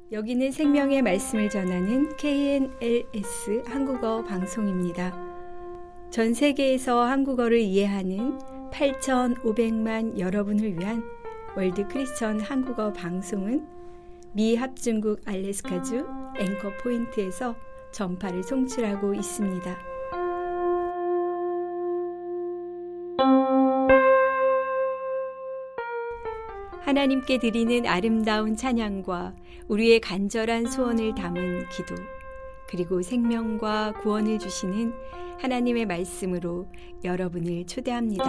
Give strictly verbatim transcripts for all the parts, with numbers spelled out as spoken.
여기는 생명의 말씀을 전하는 케이엔엘에스 한국어 방송입니다. 전 세계에서 한국어를 이해하는 팔천오백만 여러분을 위한 월드 크리스천 한국어 방송은 미 합중국 알래스카주 앵커 포인트에서 전파를 송출하고 있습니다. 하나님께 드리는 아름다운 찬양과 우리의 간절한 소원을 담은 기도, 그리고 생명과 구원을 주시는 하나님의 말씀으로 여러분을 초대합니다.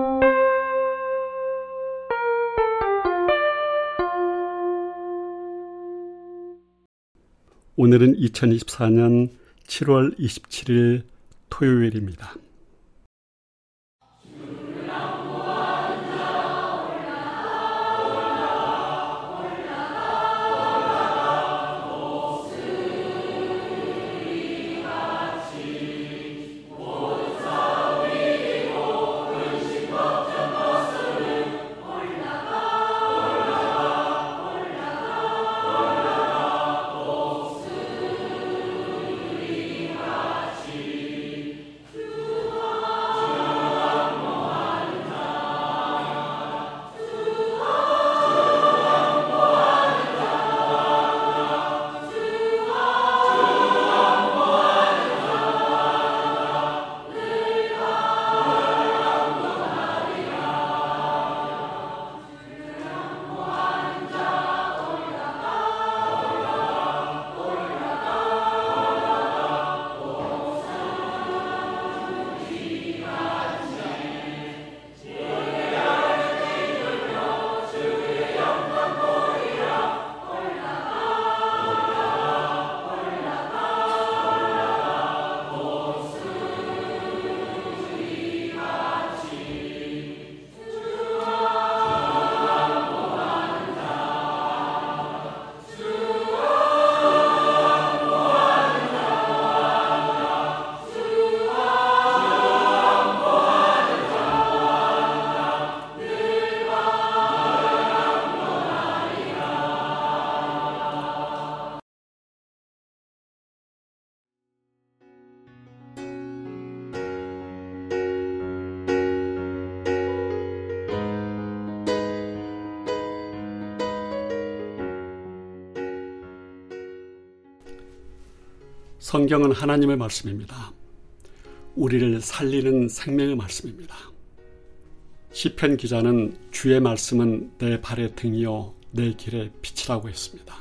오늘은 이천이십사 년 칠월 이십칠일 토요일입니다. 성경은 하나님의 말씀입니다. 우리를 살리는 생명의 말씀입니다. 시편 기자는 주의 말씀은 내 발의 등이요 내 길의 빛이라고 했습니다.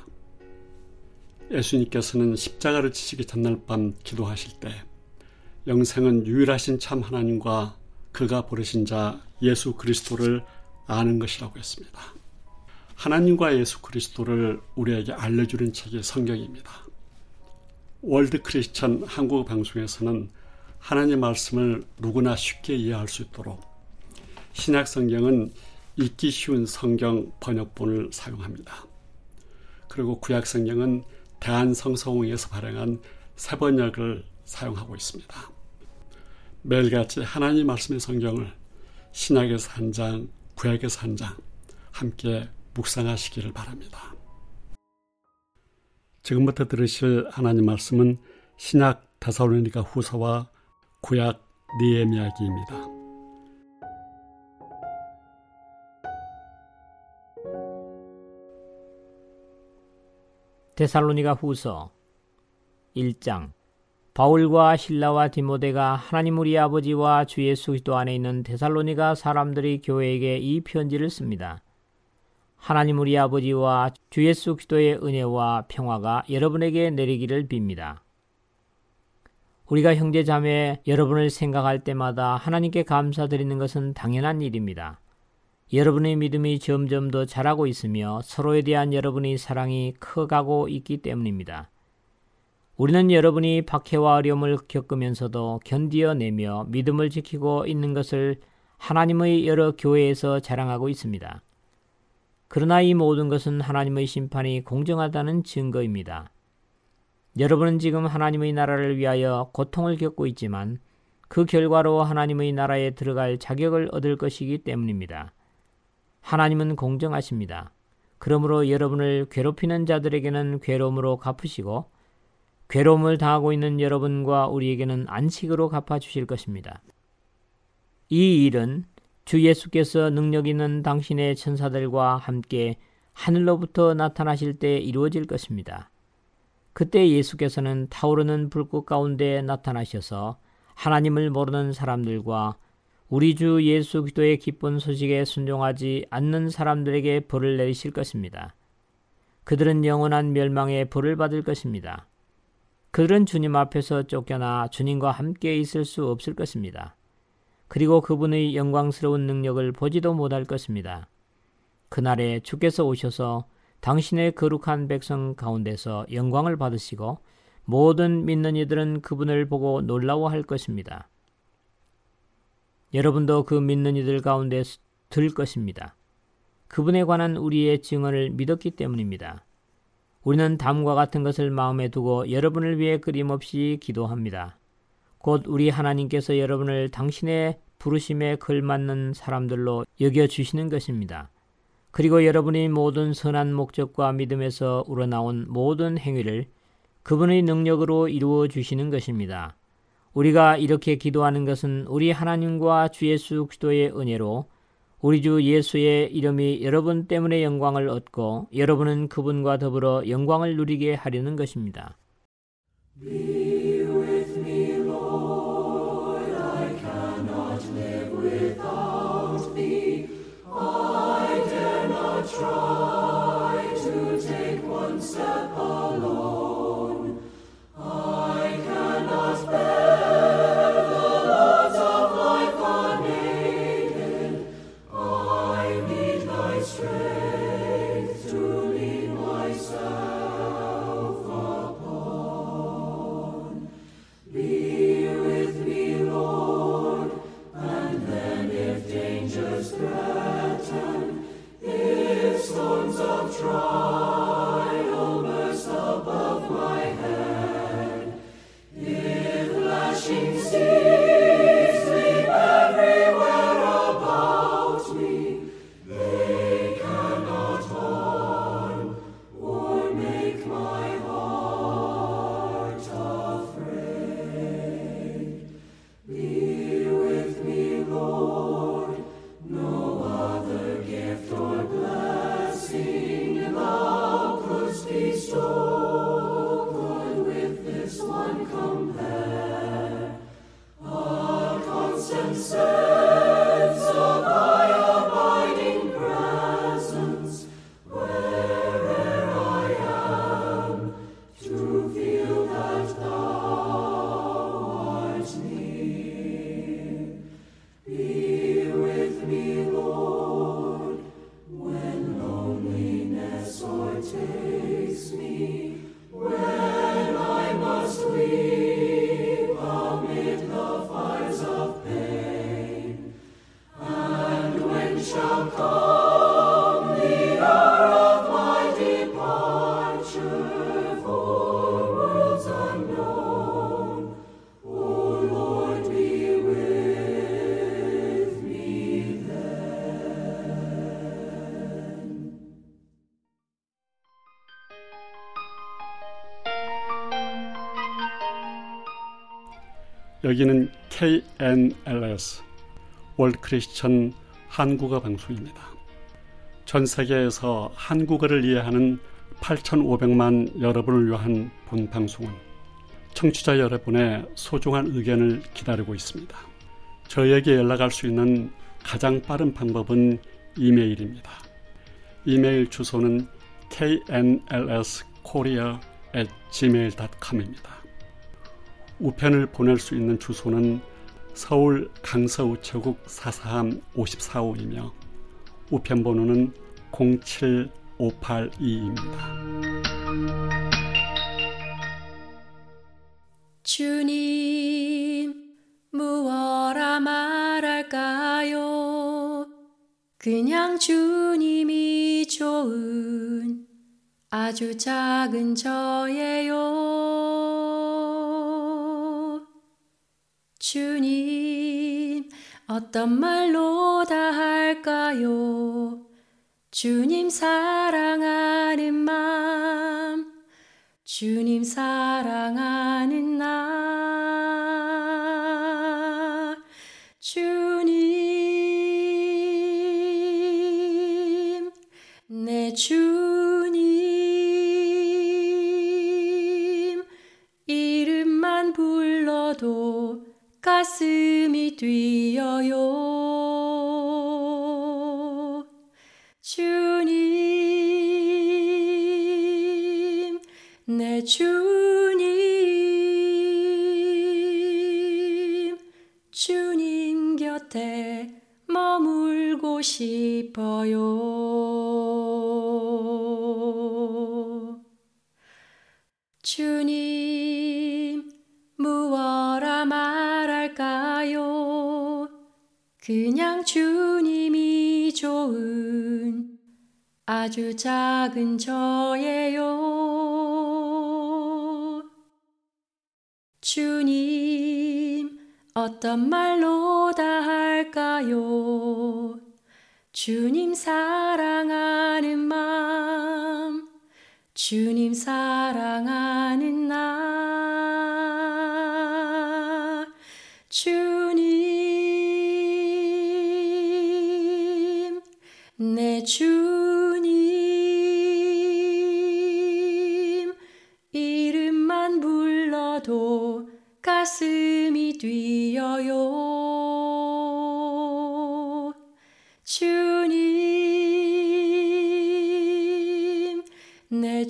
예수님께서는 십자가를 지시기 전날 밤 기도하실 때 영생은 유일하신 참 하나님과 그가 보내신 자 예수 그리스도를 아는 것이라고 했습니다. 하나님과 예수 그리스도를 우리에게 알려주는 책이 성경입니다. 월드 크리스천 한국어 방송에서는 하나님의 말씀을 누구나 쉽게 이해할 수 있도록 신약 성경은 읽기 쉬운 성경 번역본을 사용합니다. 그리고 구약 성경은 대한성서공회에서 발행한 새 번역을 사용하고 있습니다. 매일같이 하나님의 말씀의 성경을 신약에서 한 장, 구약에서 한 장 함께 묵상하시기를 바랍니다. 지금부터 들으실 하나님 말씀은 신약 데살로니가 후서와 구약 느헤미야기입니다. 데살로니가 후서 일 장. 바울과 실라와 디모데가 하나님 우리 아버지와 주 예수 그리스도 안에 있는 데살로니가 사람들이 교회에게 이 편지를 씁니다. 하나님 우리 아버지와 주 예수 그리스도의 은혜와 평화가 여러분에게 내리기를 빕니다. 우리가 형제 자매 여러분을 생각할 때마다 하나님께 감사드리는 것은 당연한 일입니다. 여러분의 믿음이 점점 더 자라고 있으며 서로에 대한 여러분의 사랑이 커가고 있기 때문입니다. 우리는 여러분이 박해와 어려움을 겪으면서도 견디어내며 믿음을 지키고 있는 것을 하나님의 여러 교회에서 자랑하고 있습니다. 그러나 이 모든 것은 하나님의 심판이 공정하다는 증거입니다. 여러분은 지금 하나님의 나라를 위하여 고통을 겪고 있지만 그 결과로 하나님의 나라에 들어갈 자격을 얻을 것이기 때문입니다. 하나님은 공정하십니다. 그러므로 여러분을 괴롭히는 자들에게는 괴로움으로 갚으시고 괴로움을 당하고 있는 여러분과 우리에게는 안식으로 갚아주실 것입니다. 이 일은 주 예수께서 능력 있는 당신의 천사들과 함께 하늘로부터 나타나실 때 이루어질 것입니다. 그때 예수께서는 타오르는 불꽃 가운데 나타나셔서 하나님을 모르는 사람들과 우리 주 예수 그리스도의 기쁜 소식에 순종하지 않는 사람들에게 벌을 내리실 것입니다. 그들은 영원한 멸망의 벌을 받을 것입니다. 그들은 주님 앞에서 쫓겨나 주님과 함께 있을 수 없을 것입니다. 그리고 그분의 영광스러운 능력을 보지도 못할 것입니다. 그날에 주께서 오셔서 당신의 거룩한 백성 가운데서 영광을 받으시고 모든 믿는 이들은 그분을 보고 놀라워할 것입니다. 여러분도 그 믿는 이들 가운데 들 것입니다. 그분에 관한 우리의 증언을 믿었기 때문입니다. 우리는 다음과 같은 것을 마음에 두고 여러분을 위해 끊임없이 기도합니다. 곧 우리 하나님께서 여러분을 당신의 부르심에 걸맞는 사람들로 여겨주시는 것입니다. 그리고 여러분이 모든 선한 목적과 믿음에서 우러나온 모든 행위를 그분의 능력으로 이루어 주시는 것입니다. 우리가 이렇게 기도하는 것은 우리 하나님과 주 예수 그리스도의 은혜로 우리 주 예수의 이름이 여러분 때문에 영광을 얻고 여러분은 그분과 더불어 영광을 누리게 하려는 것입니다. Be with me, Lord. I cannot live without thee. I dare not try to take one step alone. I cannot bear the loads of life unaided. I need thy strength to lean myself upon. Be with me, Lord, and then if dangers threaten, if storms of trial burst above my head, if lashing seas leap everywhere about me, they cannot harm or make my heart afraid. Be with me, Lord, no other gift or blessing thou couldst bestow could with this one compare. A constant sense of thy abiding presence, where'er I am, to feel that thou art near. Be with me, Lord, when loneliness o'ertakes me, when I must weep amid the fires of pain, and when shall come the hour of my departure for worlds unknown. O Lord, be with me then. 여기는 케이엔엘에스 월드 크리스천 한국어 방송입니다. 전 세계에서 한국어를 이해하는 팔천오백만 여러분을 위한 본 방송은 청취자 여러분의 소중한 의견을 기다리고 있습니다. 저에게 연락할 수 있는 가장 빠른 방법은 이메일입니다. 이메일 주소는 케이엔엘에스코리아 앳 지메일 닷컴입니다. 우편을 보낼 수 있는 주소는 서울 강서우체국 사사함 오십사호이며 우편번호는 공칠오팔이입니다. 주님, 무엇라 말할까요? 그냥 주님이 좋은 아주 작은 저예요. 주님, 어떤 말로 다 할까요? 주님 사랑하는 맘, 주님 사랑하는 나, 주님, 내 주님, 이름만 불러도 가슴이 뛰어요. 주님, 내 주님, 주님 곁에 머물고 싶어요. 주님, 무엇라 말할까요? 그냥 주님이 좋은 아주 작은 저예요. 주님, 어떤 말로 다 할까요? 주님 사랑하는 맘, 주님 사랑하는 나, 주님, 내 주님, 이름만 불러도 가슴이 뛰어요. 주님, 내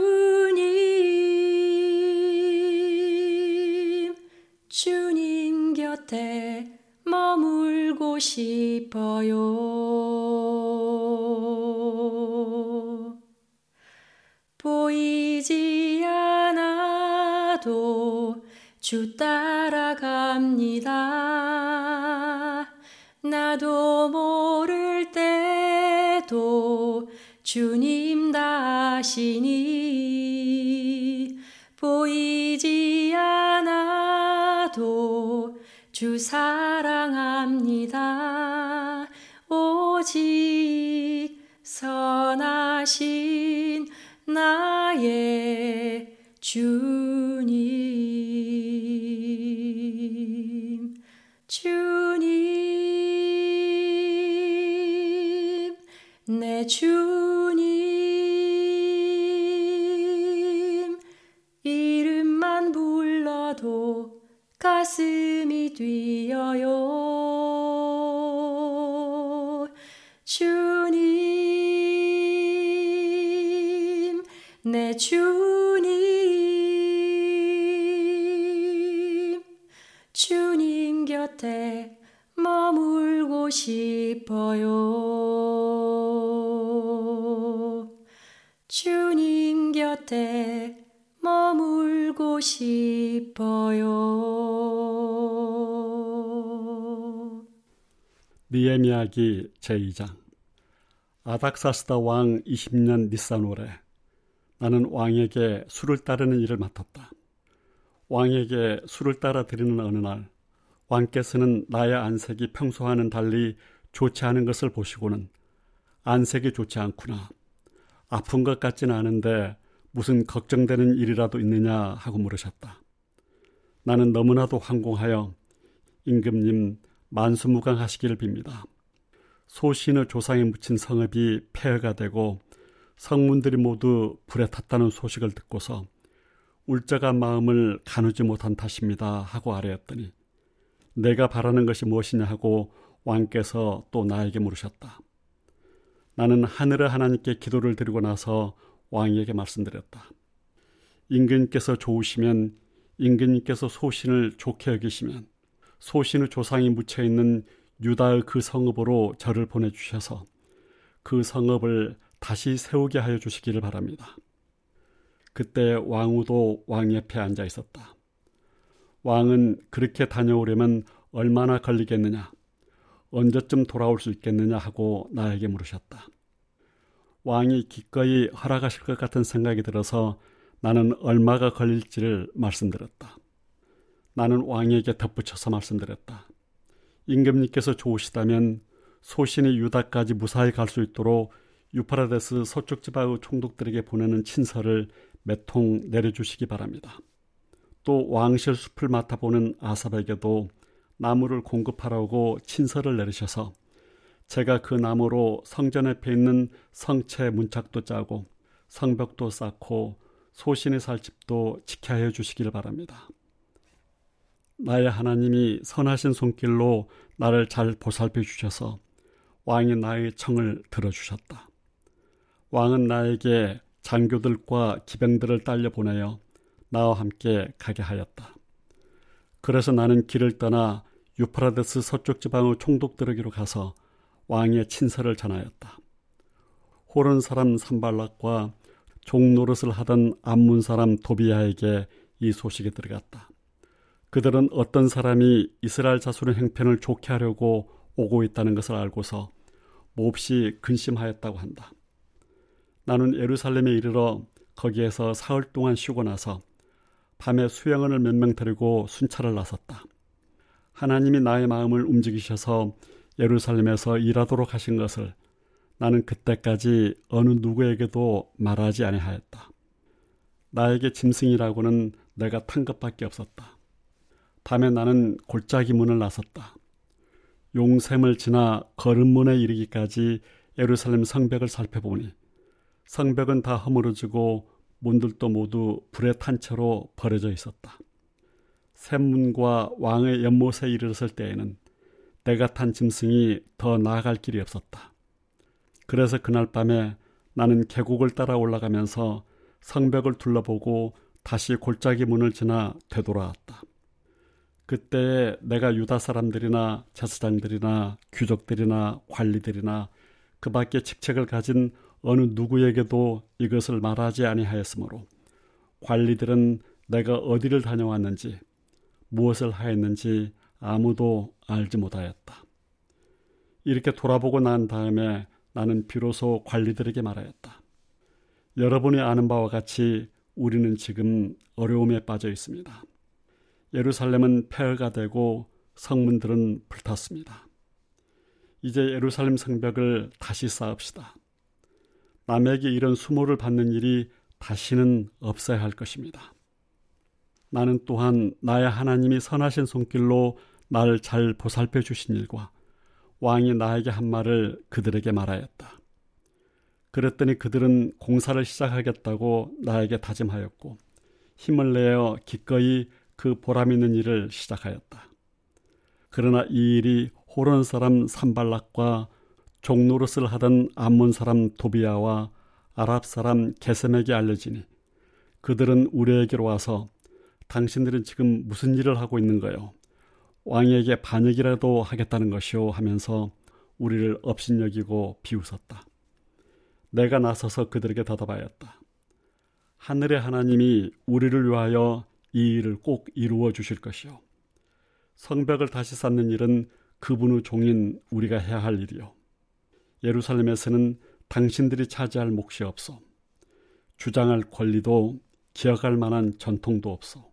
주님, 주님 곁에 머물고 싶어요. 보이지 않아도 주 따라갑니다. 나도 모를 때도 주님 다 아시니, 보이지 않아도 주 사랑합니다. 오직 선하신 나의 주님, 주님, 내 주님, 이름만 불러도 가슴이 뛰어요. 주님, 내 주님, 주님 곁에 머물고 싶어요. 주님 곁에 머물고 싶어요. 느헤미야기 제이 장. 아닥사스다 왕 이십 년 니산월에 나는 왕에게 술을 따르는 일을 맡았다. 왕에게 술을 따라 드리는 어느 날 왕께서는 나의 안색이 평소와는 달리 좋지 않은 것을 보시고는 안색이 좋지 않구나, 아픈 것 같지는 않은데 무슨 걱정되는 일이라도 있느냐 하고 물으셨다. 나는 너무나도 황공하여 임금님 만수무강하시기를 빕니다. 소신의 조상이 묻힌 성읍이 폐허가 되고 성문들이 모두 불에 탔다는 소식을 듣고서 울적한 마음을 가누지 못한 탓입니다 하고 아뢰었더니, 내가 바라는 것이 무엇이냐 하고 왕께서 또 나에게 물으셨다. 나는 하늘의 하나님께 기도를 드리고 나서 왕에게 말씀드렸다. 임금님께서 좋으시면, 임금님께서 소신을 좋게 여기시면 소신의 조상이 묻혀있는 유다의 그 성읍으로 저를 보내주셔서 그 성읍을 다시 세우게 하여 주시기를 바랍니다. 그때 왕후도 왕 옆에 앉아 있었다. 왕은 그렇게 다녀오려면 얼마나 걸리겠느냐, 언제쯤 돌아올 수 있겠느냐 하고 나에게 물으셨다. 왕이 기꺼이 허락하실 것 같은 생각이 들어서 나는 얼마가 걸릴지를 말씀드렸다. 나는 왕에게 덧붙여서 말씀드렸다. 임금님께서 좋으시다면 소신이 유다까지 무사히 갈 수 있도록 유프라데스 서쪽 지방의 총독들에게 보내는 친서를 몇 통 내려주시기 바랍니다. 또 왕실 숲을 맡아보는 아삽에게도 나무를 공급하라고 친서를 내리셔서 제가 그 나무로 성전 옆에 있는 성체 문짝도 짜고 성벽도 쌓고 소신이 살 집도 지켜해 주시길 바랍니다. 나의 하나님이 선하신 손길로 나를 잘 보살펴 주셔서 왕이 나의 청을 들어주셨다. 왕은 나에게 장교들과 기병들을 딸려 보내어 나와 함께 가게 하였다. 그래서 나는 길을 떠나 유프라데스 서쪽 지방의 총독들에게로 가서 왕의 친서를 전하였다. 호른 사람 산발락과 종노릇을 하던 암문 사람 도비야에게 이 소식이 들어갔다. 그들은 어떤 사람이 이스라엘 자손의 행편을 좋게 하려고 오고 있다는 것을 알고서 몹시 근심하였다고 한다. 나는 예루살렘에 이르러 거기에서 사흘 동안 쉬고 나서 밤에 수양원을 몇 명 데리고 순찰을 나섰다. 하나님이 나의 마음을 움직이셔서 예루살렘에서 일하도록 하신 것을 나는 그때까지 어느 누구에게도 말하지 아니하였다. 나에게 짐승이라고는 내가 탄 것밖에 없었다. 밤에 나는 골짜기 문을 나섰다. 용샘을 지나 거름문에 이르기까지 예루살렘 성벽을 살펴보니 성벽은 다 허물어지고 문들도 모두 불에 탄 채로 버려져 있었다. 샘문과 왕의 연못에 이르렀을 때에는 내가 탄 짐승이 더 나아갈 길이 없었다. 그래서 그날 밤에 나는 계곡을 따라 올라가면서 성벽을 둘러보고 다시 골짜기 문을 지나 되돌아왔다. 그때에 내가 유다 사람들이나 제사장들이나 귀족들이나 관리들이나 그 밖에 직책을 가진 어느 누구에게도 이것을 말하지 아니하였으므로 관리들은 내가 어디를 다녀왔는지 무엇을 하였는지 아무도 알지 못하였다. 이렇게 돌아보고 난 다음에 나는 비로소 관리들에게 말하였다. 여러분이 아는 바와 같이 우리는 지금 어려움에 빠져 있습니다. 예루살렘은 폐허가 되고 성문들은 불탔습니다. 이제 예루살렘 성벽을 다시 쌓읍시다. 남에게 이런 수모를 받는 일이 다시는 없어야 할 것입니다. 나는 또한 나의 하나님이 선하신 손길로 나를 잘 보살펴 주신 일과 왕이 나에게 한 말을 그들에게 말하였다. 그랬더니 그들은 공사를 시작하겠다고 나에게 다짐하였고 힘을 내어 기꺼이 그 보람 있는 일을 시작하였다. 그러나 이 일이 호론 사람 산발락과 종노릇을 하던 암몬 사람 도비야와 아랍 사람 게셈에게 알려지니 그들은 우리에게로 와서 당신들은 지금 무슨 일을 하고 있는 거요? 왕에게 반역이라도 하겠다는 것이요 하면서 우리를 업신여기고 비웃었다. 내가 나서서 그들에게 대답하였다. 하늘의 하나님이 우리를 위하여 이 일을 꼭 이루어 주실 것이요. 성벽을 다시 쌓는 일은 그분의 종인 우리가 해야 할 일이요. 예루살렘에서는 당신들이 차지할 몫이 없어. 주장할 권리도 기억할 만한 전통도 없어.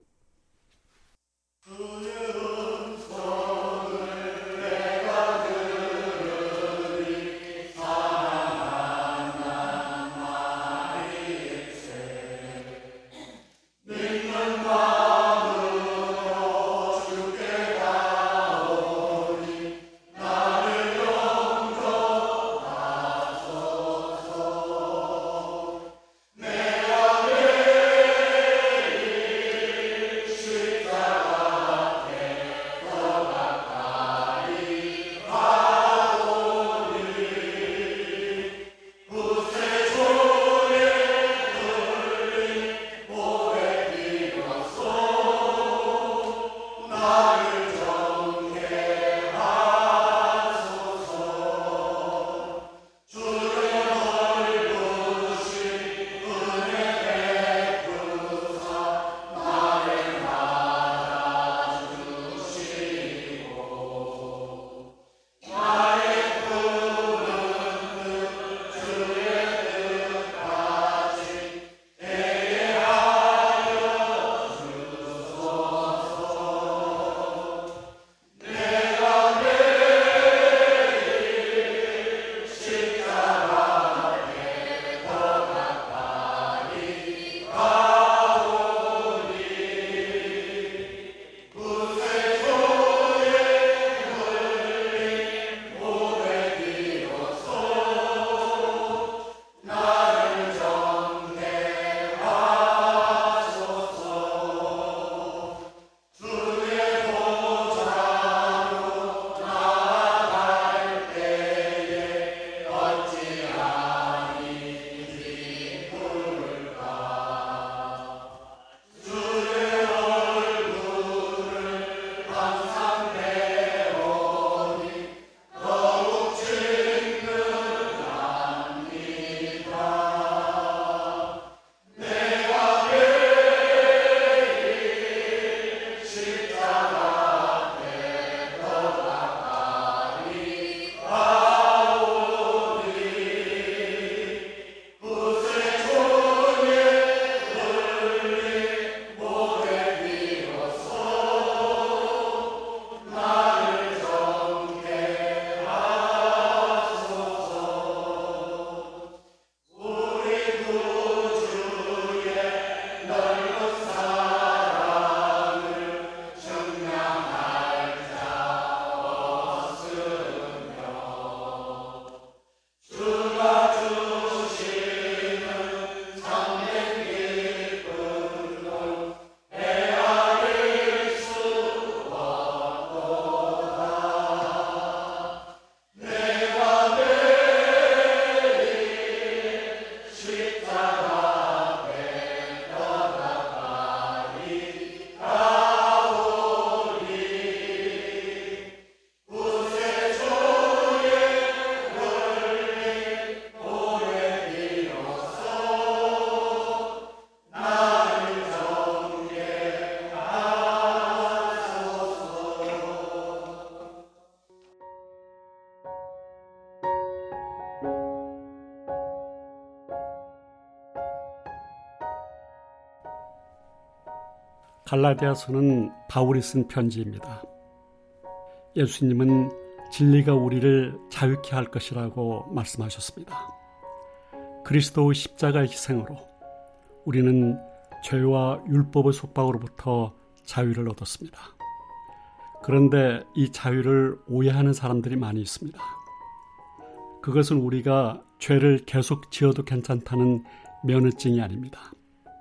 갈라디아서는 바울이 쓴 편지입니다. 예수님은 진리가 우리를 자유케 할 것이라고 말씀하셨습니다. 그리스도의 십자가의 희생으로 우리는 죄와 율법의 속박으로부터 자유를 얻었습니다. 그런데 이 자유를 오해하는 사람들이 많이 있습니다. 그것은 우리가 죄를 계속 지어도 괜찮다는 면허증이 아닙니다.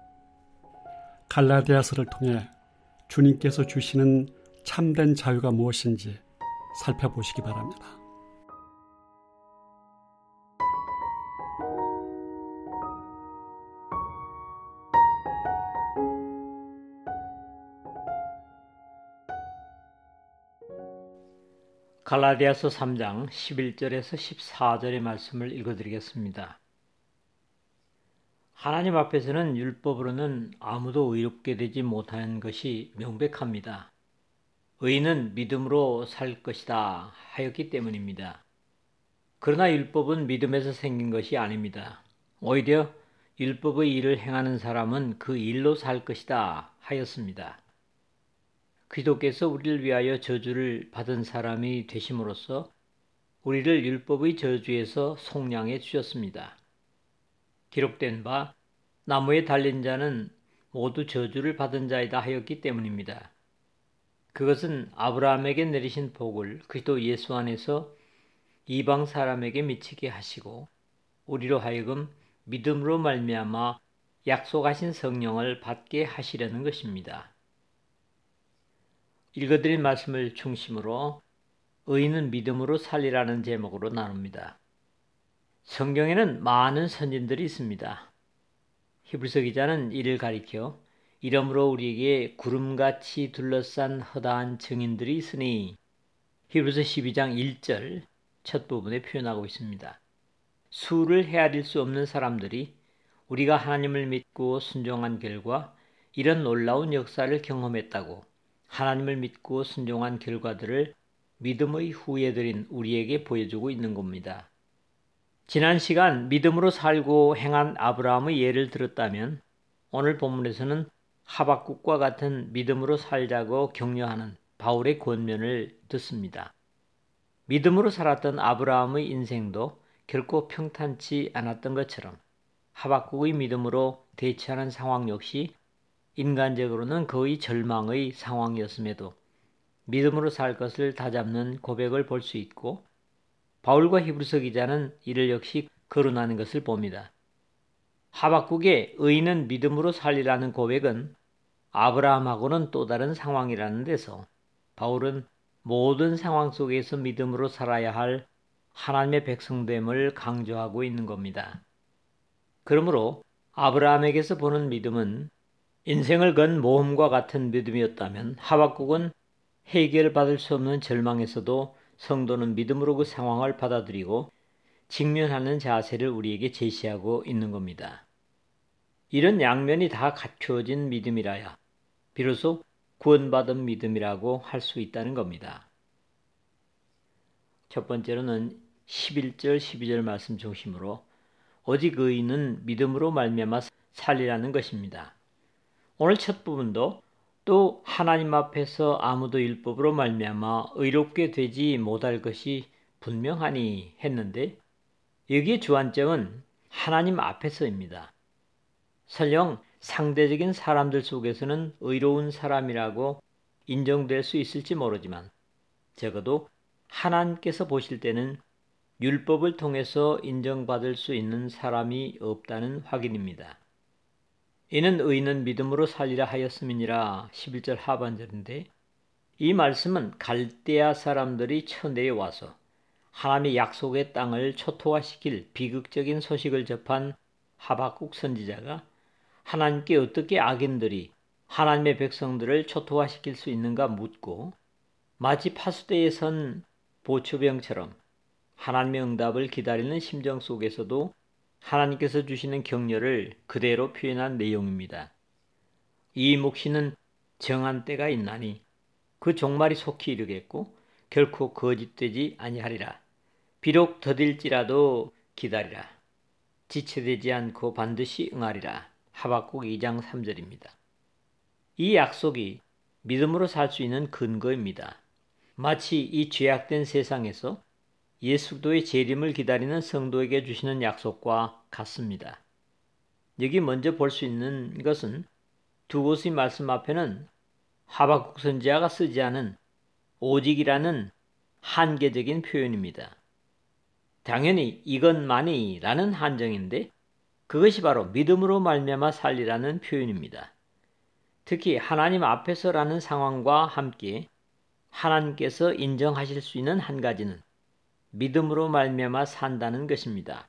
갈라디아서를 통해 주님께서 주시는 참된 자유가 무엇인지 살펴보시기 바랍니다. 갈라디아서 삼 장 십일 절에서 십사 절의 말씀을 읽어드리겠습니다. 하나님 앞에서는 율법으로는 아무도 의롭게 되지 못하는 것이 명백합니다. 의인은 믿음으로 살 것이다 하였기 때문입니다. 그러나 율법은 믿음에서 생긴 것이 아닙니다. 오히려 율법의 일을 행하는 사람은 그 일로 살 것이다 하였습니다. 그리스도께서 우리를 위하여 저주를 받은 사람이 되심으로써 우리를 율법의 저주에서 속량해 주셨습니다. 기록된 바 나무에 달린 자는 모두 저주를 받은 자이다 하였기 때문입니다. 그것은 아브라함에게 내리신 복을 그리스도 예수 안에서 이방 사람에게 미치게 하시고 우리로 하여금 믿음으로 말미암아 약속하신 성령을 받게 하시려는 것입니다. 읽어드린 말씀을 중심으로 의인은 믿음으로 살리라는 제목으로 나눕니다. 성경에는 많은 선진들이 있습니다. 히브리서 기자는 이를 가리켜 이러므로 우리에게 구름같이 둘러싼 허다한 증인들이 있으니 히브리서 십이 장 일 절 첫 부분에 표현하고 있습니다. 수를 헤아릴 수 없는 사람들이 우리가 하나님을 믿고 순종한 결과 이런 놀라운 역사를 경험했다고 하나님을 믿고 순종한 결과들을 믿음의 후예들인 우리에게 보여주고 있는 겁니다. 지난 시간 믿음으로 살고 행한 아브라함의 예를 들었다면 오늘 본문에서는 하박국과 같은 믿음으로 살자고 격려하는 바울의 권면을 듣습니다. 믿음으로 살았던 아브라함의 인생도 결코 평탄치 않았던 것처럼 하박국의 믿음으로 대처하는 상황 역시 인간적으로는 거의 절망의 상황이었음에도 믿음으로 살 것을 다잡는 고백을 볼 수 있고 바울과 히브리서 기자는 이를 역시 거론하는 것을 봅니다. 하박국의 의인은 믿음으로 살리라는 고백은 아브라함하고는 또 다른 상황이라는 데서 바울은 모든 상황 속에서 믿음으로 살아야 할 하나님의 백성됨을 강조하고 있는 겁니다. 그러므로 아브라함에게서 보는 믿음은 인생을 건 모험과 같은 믿음이었다면 하박국은 해결받을 수 없는 절망에서도 성도는 믿음으로 그 상황을 받아들이고 직면하는 자세를 우리에게 제시하고 있는 겁니다. 이런 양면이 다 갖추어진 믿음이라야 비로소 구원받은 믿음이라고 할 수 있다는 겁니다. 첫 번째로는 십일 절 십이 절 말씀 중심으로 오직 의인은 믿음으로 말미암아 살리라는 것입니다. 오늘 첫 부분도 또 하나님 앞에서 아무도 율법으로 말미암아 의롭게 되지 못할 것이 분명하니 했는데 여기에 주안점은 하나님 앞에서입니다. 설령 상대적인 사람들 속에서는 의로운 사람이라고 인정될 수 있을지 모르지만 적어도 하나님께서 보실 때는 율법을 통해서 인정받을 수 있는 사람이 없다는 확인입니다. 이는 의인은 믿음으로 살리라 하였음이니라 십일 절 하반절인데 이 말씀은 갈대아 사람들이 쳐내려와서 하나님의 약속의 땅을 초토화시킬 비극적인 소식을 접한 하박국 선지자가 하나님께 어떻게 악인들이 하나님의 백성들을 초토화시킬 수 있는가 묻고 마치 파수대에 선 보초병처럼 하나님의 응답을 기다리는 심정 속에서도 하나님께서 주시는 격려를 그대로 표현한 내용입니다. 이 몫이는 정한 때가 있나니 그 종말이 속히 이르겠고 결코 거짓되지 아니하리라. 비록 더딜지라도 기다리라. 지체되지 않고 반드시 응하리라. 하박국 이 장 삼 절입니다. 이 약속이 믿음으로 살 수 있는 근거입니다. 마치 이 죄악된 세상에서 예수 그리스도의 재림을 기다리는 성도에게 주시는 약속과 같습니다. 여기 먼저 볼 수 있는 것은 두 곳의 말씀 앞에는 하박국 선지자가 쓰지 않은 오직이라는 한계적인 표현입니다. 당연히 이것만이라는 한정인데 그것이 바로 믿음으로 말미암아 살리라는 표현입니다. 특히 하나님 앞에서라는 상황과 함께 하나님께서 인정하실 수 있는 한 가지는 믿음으로 말미암아 산다는 것입니다.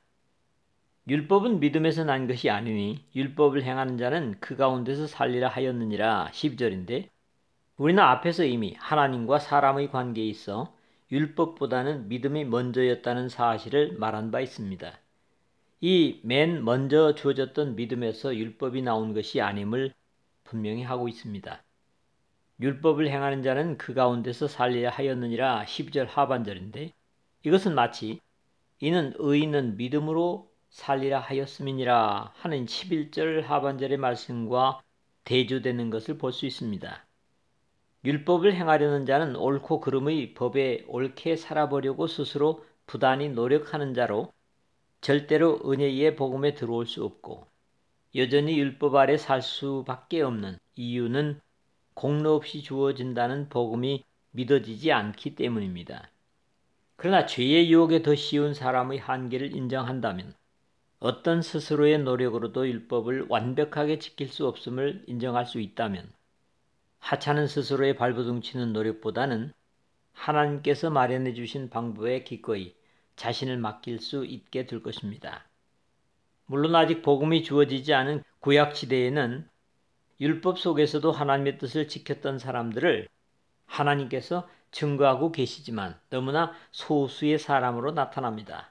율법은 믿음에서 난 것이 아니니 율법을 행하는 자는 그 가운데서 살리라 하였느니라 십이 절인데 우리는 앞에서 이미 하나님과 사람의 관계에 있어 율법보다는 믿음이 먼저였다는 사실을 말한 바 있습니다. 이 맨 먼저 주어졌던 믿음에서 율법이 나온 것이 아님을 분명히 하고 있습니다. 율법을 행하는 자는 그 가운데서 살리라 하였느니라 십이 절 하반절인데 이것은 마치 이는 의인은 믿음으로 살리라 하였음이니라 하는 십일 절 하반절의 말씀과 대조되는 것을 볼 수 있습니다. 율법을 행하려는 자는 옳고 그름의 법에 옳게 살아보려고 스스로 부단히 노력하는 자로 절대로 은혜의 복음에 들어올 수 없고 여전히 율법 아래 살 수밖에 없는 이유는 공로 없이 주어진다는 복음이 믿어지지 않기 때문입니다. 그러나 죄의 유혹에 더 쉬운 사람의 한계를 인정한다면 어떤 스스로의 노력으로도 율법을 완벽하게 지킬 수 없음을 인정할 수 있다면 하찮은 스스로의 발버둥치는 노력보다는 하나님께서 마련해 주신 방법에 기꺼이 자신을 맡길 수 있게 될 것입니다. 물론 아직 복음이 주어지지 않은 구약 시대에는 율법 속에서도 하나님의 뜻을 지켰던 사람들을 하나님께서 증거하고 계시지만 너무나 소수의 사람으로 나타납니다.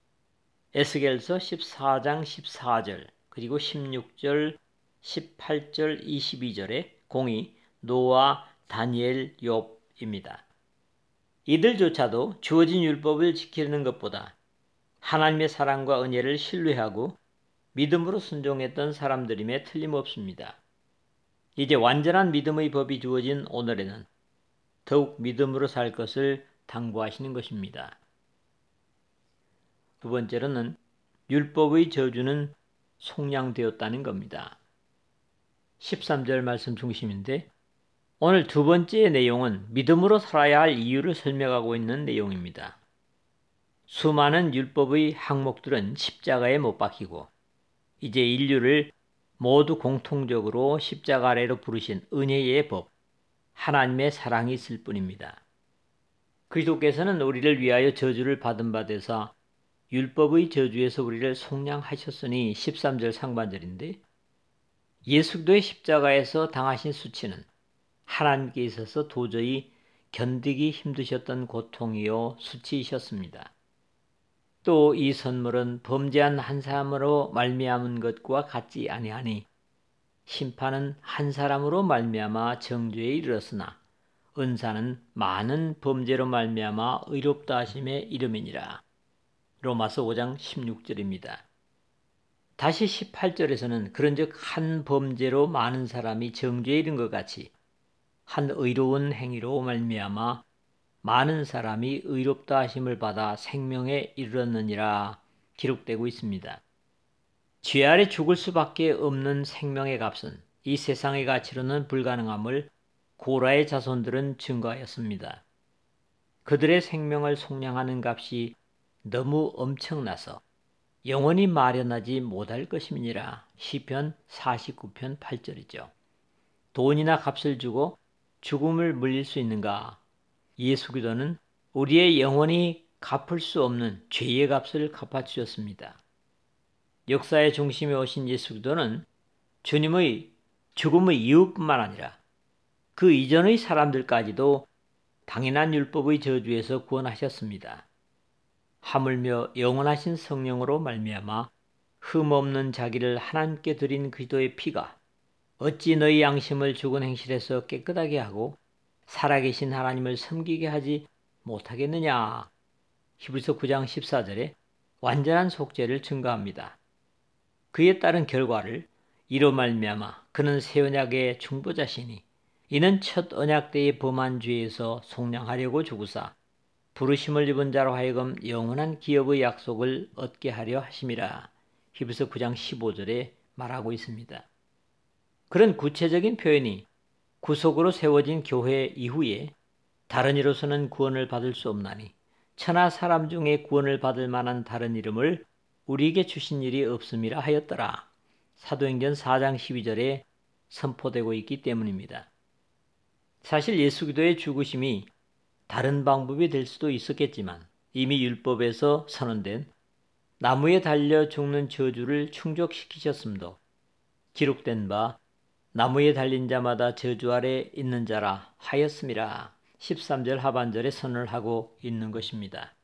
에스겔서 십사 장 십사 절 그리고 십육 절, 십팔 절, 이십이 절에 공이 노아, 다니엘, 욥입니다. 이들조차도 주어진 율법을 지키는 것보다 하나님의 사랑과 은혜를 신뢰하고 믿음으로 순종했던 사람들임에 틀림없습니다. 이제 완전한 믿음의 법이 주어진 오늘에는 더욱 믿음으로 살 것을 당부하시는 것입니다. 두 번째로는 율법의 저주는 속량되었다는 겁니다. 십삼 절 말씀 중심인데 오늘 두 번째 내용은 믿음으로 살아야 할 이유를 설명하고 있는 내용입니다. 수많은 율법의 항목들은 십자가에 못 박히고 이제 인류를 모두 공통적으로 십자가 아래로 부르신 은혜의 법, 하나님의 사랑이 있을 뿐입니다. 그리스도께서는 우리를 위하여 저주를 받은 바 되사 율법의 저주에서 우리를 속량하셨으니 십삼 절 상반절인데 예수 그리스도의 십자가에서 당하신 수치는 하나님께 있어서 도저히 견디기 힘드셨던 고통이요 수치이셨습니다. 또 이 선물은 범죄한 한 사람으로 말미암은 것과 같지 아니하니 심판은 한 사람으로 말미암아 정죄에 이르렀으나 은사는 많은 범죄로 말미암아 의롭다 하심에 이름이니라. 로마서 오 장 십육 절입니다. 다시 십팔 절에서는 그런즉 한 범죄로 많은 사람이 정죄에 이른 것 같이 한 의로운 행위로 말미암아 많은 사람이 의롭다 하심을 받아 생명에 이르렀느니라 기록되고 있습니다. 죄 아래 죽을 수밖에 없는 생명의 값은 이 세상의 가치로는 불가능함을 고라의 자손들은 증거하였습니다. 그들의 생명을 속량하는 값이 너무 엄청나서 영원히 마련하지 못할 것임이니라. 시편 사십구 편 팔 절이죠. 돈이나 값을 주고 죽음을 물릴 수 있는가? 예수 그리스도는 우리의 영원히 갚을 수 없는 죄의 값을 갚아주셨습니다. 역사의 중심에 오신 예수 그리스도는 주님의 죽음의 이후뿐만 아니라 그 이전의 사람들까지도 당연한 율법의 저주에서 구원하셨습니다. 하물며 영원하신 성령으로 말미암아 흠없는 자기를 하나님께 드린 그리스도의 피가 어찌 너희 양심을 죽은 행실에서 깨끗하게 하고 살아계신 하나님을 섬기게 하지 못하겠느냐. 히브리서 구 장 십사 절에 완전한 속죄를 증거합니다. 그에 따른 결과를 이로 말미암아 그는 새 언약의 중보자시니 이는 첫 언약 때의 범한 죄에서 속량하려고 주구사 부르심을 입은 자로 하여금 영원한 기업의 약속을 얻게 하려 하심이라. 히브리서 구 장 십오 절에 말하고 있습니다. 그런 구체적인 표현이 구속으로 세워진 교회 이후에 다른 이로서는 구원을 받을 수 없나니 천하 사람 중에 구원을 받을 만한 다른 이름을 우리에게 주신 일이 없음이라 하였더라. 사도행전 사 장 십이 절에 선포되고 있기 때문입니다. 사실 예수 그리스도의 죽으심이 다른 방법이 될 수도 있었겠지만 이미 율법에서 선언된 나무에 달려 죽는 저주를 충족시키셨음도 기록된 바 나무에 달린 자마다 저주 아래 있는 자라 하였음이라. 십삼 절 하반절에 선언을 하고 있는 것입니다.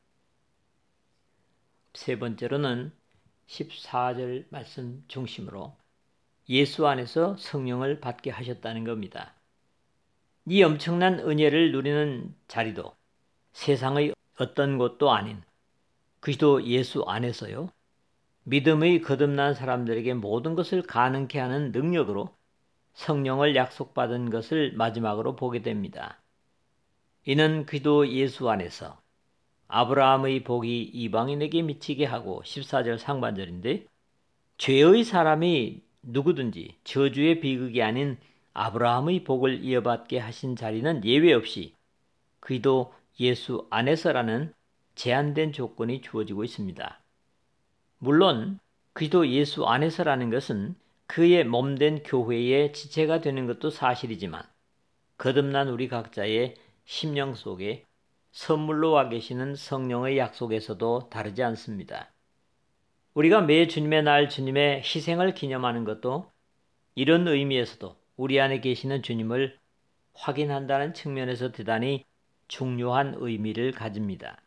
세 번째로는 십사 절 말씀 중심으로 예수 안에서 성령을 받게 하셨다는 겁니다. 이 엄청난 은혜를 누리는 자리도 세상의 어떤 곳도 아닌 그리스도 예수 안에서요. 믿음의 거듭난 사람들에게 모든 것을 가능케 하는 능력으로 성령을 약속받은 것을 마지막으로 보게 됩니다. 이는 그리스도 예수 안에서 아브라함의 복이 이방인에게 미치게 하고 십사 절 상반절인데 죄의 사람이 누구든지 저주의 비극이 아닌 아브라함의 복을 이어받게 하신 자리는 예외 없이 그리스도 예수 안에서라는 제한된 조건이 주어지고 있습니다. 물론 그리스도 예수 안에서라는 것은 그의 몸된 교회의 지체가 되는 것도 사실이지만 거듭난 우리 각자의 심령 속에 선물로 와 계시는 성령의 약속에서도 다르지 않습니다. 우리가 매 주님의 날 주님의 희생을 기념하는 것도 이런 의미에서도 우리 안에 계시는 주님을 확인한다는 측면에서 대단히 중요한 의미를 가집니다.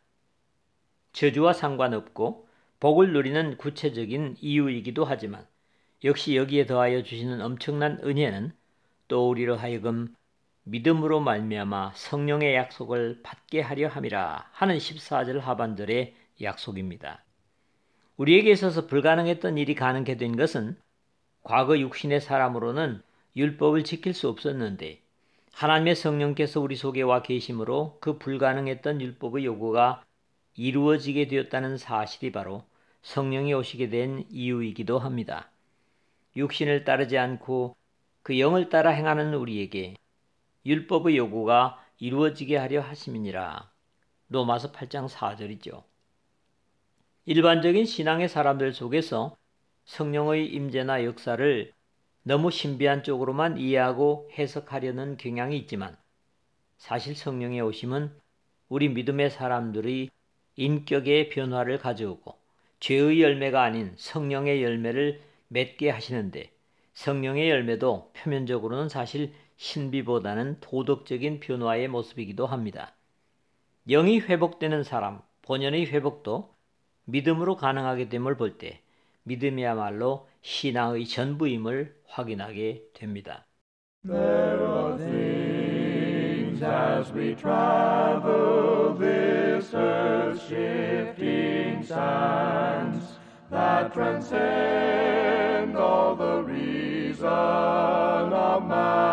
저주와 상관없고 복을 누리는 구체적인 이유이기도 하지만 역시 여기에 더하여 주시는 엄청난 은혜는 또 우리로 하여금 믿음으로 말미암아 성령의 약속을 받게 하려 함이라 하는 십사 절 하반절의 약속입니다. 우리에게 있어서 불가능했던 일이 가능하게 된 것은 과거 육신의 사람으로는 율법을 지킬 수 없었는데 하나님의 성령께서 우리 속에 와 계심으로 그 불가능했던 율법의 요구가 이루어지게 되었다는 사실이 바로 성령이 오시게 된 이유이기도 합니다. 육신을 따르지 않고 그 영을 따라 행하는 우리에게 율법의 요구가 이루어지게 하려 하심이니라. 로마서 팔 장 사 절이죠. 일반적인 신앙의 사람들 속에서 성령의 임재나 역사를 너무 신비한 쪽으로만 이해하고 해석하려는 경향이 있지만 사실 성령의 오심은 우리 믿음의 사람들의 인격의 변화를 가져오고 죄의 열매가 아닌 성령의 열매를 맺게 하시는데 성령의 열매도 표면적으로는 사실 신비보다는 도덕적인 변화의 모습이기도 합니다. 영이 회복되는 사람, 본연의 회복도 믿음으로 가능하게 됨을 볼 때 믿음이야말로 신앙의 전부임을 확인하게 됩니다. There are things as we travel this earth's shifting sands that transcend all the reason of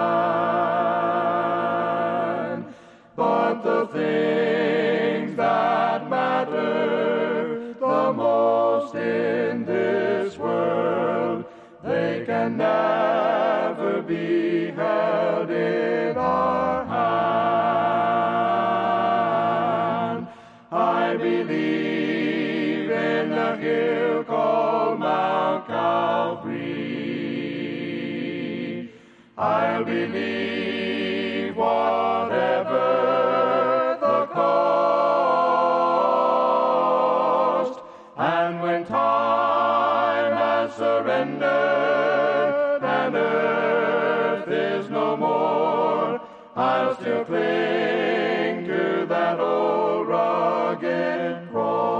man. But the things that matter the most in this world, they can never be held in our hand. I believe in the hill called Mount Calvary. I'll believe whatever the cost. And when time has surrendered and earth is no more, I'll still cling to that old rugged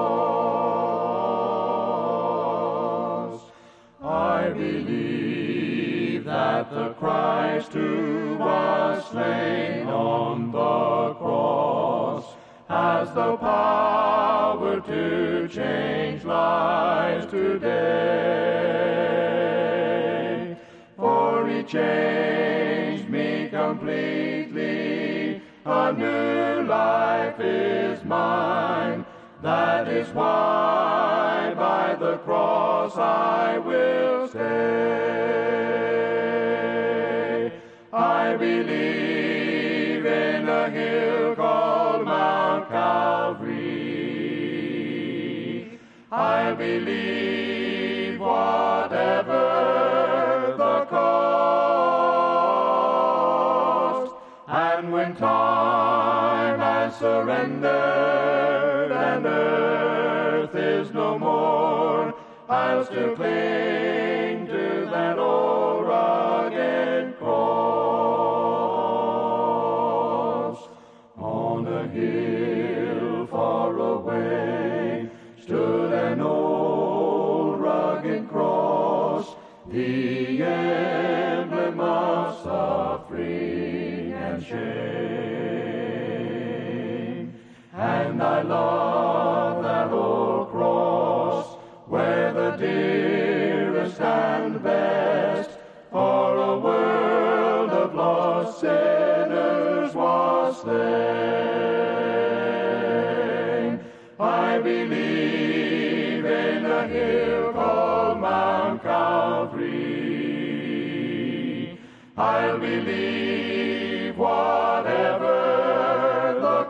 cross. I believe that the Christ who was slain on the cross has the power to change lives today. changed me completely. A new life is mine. That is why by the cross I will stay. I believe in a hill called Mount Calvary. I believe whatever the cost. And when time has surrendered and earth is no more, I'll still cling to that old rugged cross. On a hill far away stood an old rugged cross, the emblem of suffering and shame. And I love that old cross, where the dearest and best for a world of lost sinners was slain. I believe in a hill called Mount Calvary. I'll believe whatever the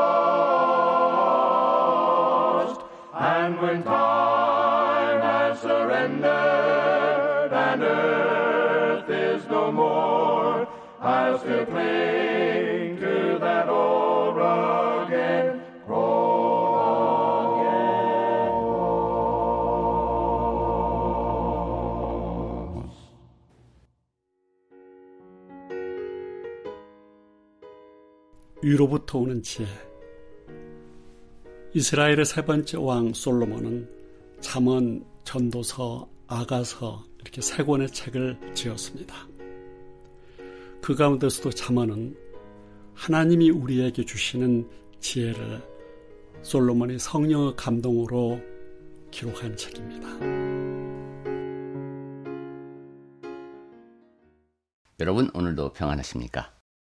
cost. And when time has surrendered and earth is no more, I'll still cling to that old rugged cross. 위로부터 오는 지혜. 이스라엘의 세 번째 왕 솔로몬은 잠언, 전도서, 아가서 이렇게 세 권의 책을 지었습니다. 그 가운데서도 잠언은 하나님이 우리에게 주시는 지혜를 솔로몬이 성령의 감동으로 기록한 책입니다. 여러분, 오늘도 평안하십니까?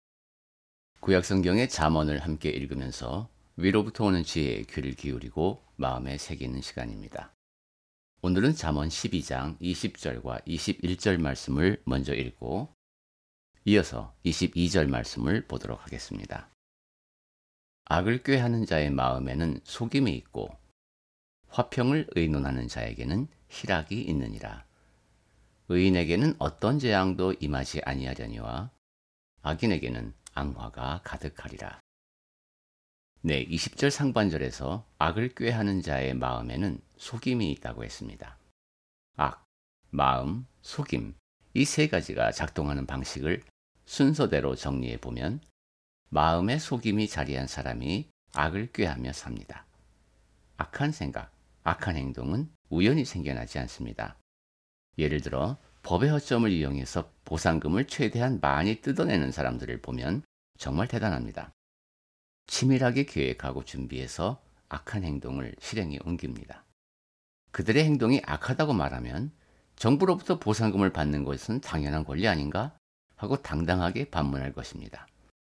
구약성경의 잠언을 함께 읽으면서 위로부터 오는 지혜에 귀를 기울이고 마음에 새기는 시간입니다. 오늘은 잠언 십이 장 이십 절과 이십일 절 말씀을 먼저 읽고 이어서 이십이 절 말씀을 보도록 하겠습니다. 악을 꾀하는 자의 마음에는 속임이 있고 화평을 의논하는 자에게는 희락이 있느니라. 의인에게는 어떤 재앙도 임하지 아니하려니와 악인에게는 앙화가 가득하리라. 네, 이십 절 상반절에서 악을 꾀하는 자의 마음에는 속임이 있다고 했습니다. 악, 마음, 속임, 이 세 가지가 작동하는 방식을 순서대로 정리해 보면 마음의 속임이 자리한 사람이 악을 꾀하며 삽니다. 악한 생각, 악한 행동은 우연히 생겨나지 않습니다. 예를 들어 법의 허점을 이용해서 보상금을 최대한 많이 뜯어내는 사람들을 보면 정말 대단합니다. 치밀하게 계획하고 준비해서 악한 행동을 실행에 옮깁니다. 그들의 행동이 악하다고 말하면 정부로부터 보상금을 받는 것은 당연한 권리 아닌가 하고 당당하게 반문할 것입니다.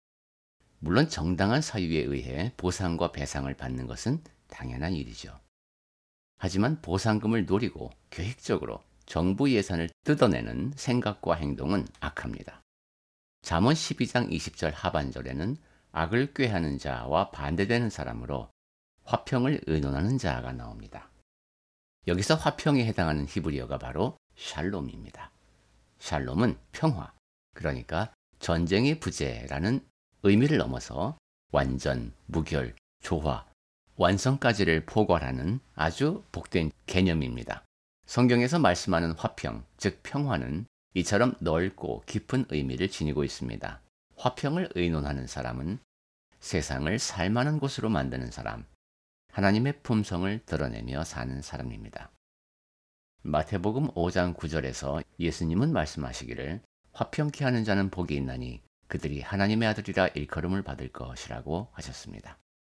물론 정당한 사유에 의해 보상과 배상을 받는 것은 당연한 일이죠. 하지만 보상금을 노리고 계획적으로 정부 예산을 뜯어내는 생각과 행동은 악합니다. 잠언 십이 장 이십 절 하반절에는 악을 꾀하는 자와 반대되는 사람으로 화평을 의논하는 자가 나옵니다. 여기서 화평에 해당하는 히브리어가 바로 샬롬입니다. 샬롬은 평화, 그러니까 전쟁의 부재라는 의미를 넘어서 완전, 무결, 조화, 완성까지를 포괄하는 아주 복된 개념입니다. 성경에서 말씀하는 화평, 즉 평화는 이처럼 넓고 깊은 의미를 지니고 있습니다. 화평을 의논하는 사람은 세상을 살만한 곳으로 만드는 사람, 하나님의 품성을 드러내며 사는 사람입니다. 마태복음 오 장 구 절에서 예수님은 말씀하시기를 화평케 하는 자는 복이 있나니 그들이 하나님의 아들이라 일컬음을 받을 것이라고 하셨습니다.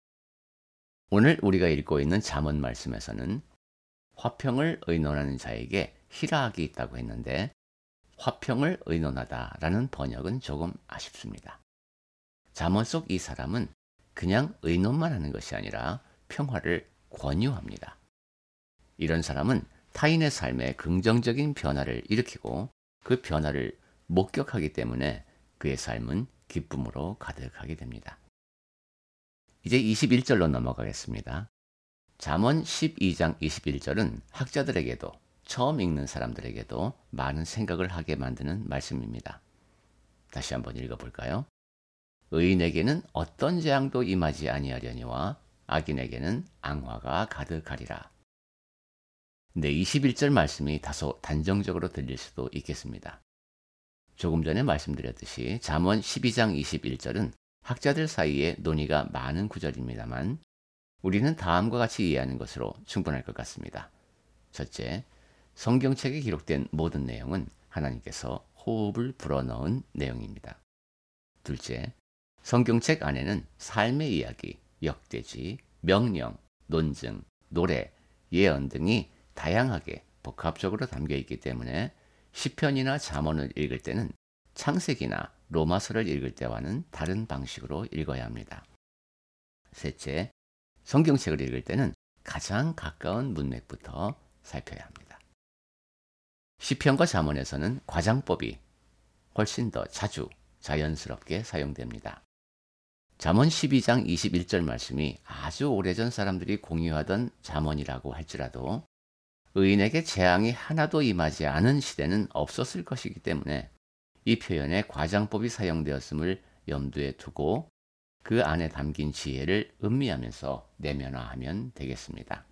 오늘 우리가 읽고 있는 잠언 말씀에서는 화평을 의논하는 자에게 희락이 있다고 했는데 화평을 의논하다라는 번역은 조금 아쉽습니다. 잠언 속 이 사람은 그냥 의논만 하는 것이 아니라 평화를 권유합니다. 이런 사람은 타인의 삶에 긍정적인 변화를 일으키고 그 변화를 목격하기 때문에 그의 삶은 기쁨으로 가득하게 됩니다. 이제 이십일 절로 넘어가겠습니다. 잠언 십이 장 이십일 절은 학자들에게도 처음 읽는 사람들에게도 많은 생각을 하게 만드는 말씀입니다. 다시 한번 읽어볼까요? 의인에게는 어떤 재앙도 임하지 아니하려니와 악인에게는 앙화가 가득하리라. 네, 이십일 절 말씀이 다소 단정적으로 들릴 수도 있겠습니다. 조금 전에 말씀드렸듯이 잠언 십이 장 이십일 절은 학자들 사이에 논의가 많은 구절입니다만 우리는 다음과 같이 이해하는 것으로 충분할 것 같습니다. 첫째, 성경책에 기록된 모든 내용은 하나님께서 호흡을 불어넣은 내용입니다. 둘째, 성경책 안에는 삶의 이야기, 역대지, 명령, 논증, 노래, 예언 등이 다양하게 복합적으로 담겨 있기 때문에 시편이나 잠언을 읽을 때는 창세기나 로마서를 읽을 때와는 다른 방식으로 읽어야 합니다. 셋째, 성경책을 읽을 때는 가장 가까운 문맥부터 살펴야 합니다. 시편과 잠언에서는 과장법이 훨씬 더 자주 자연스럽게 사용됩니다. 잠언 십이 장 이십일 절 말씀이 아주 오래전 사람들이 공유하던 잠언이라고 할지라도 의인에게 재앙이 하나도 임하지 않은 시대는 없었을 것이기 때문에 이 표현에 과장법이 사용되었음을 염두에 두고 그 안에 담긴 지혜를 음미하면서 내면화하면 되겠습니다.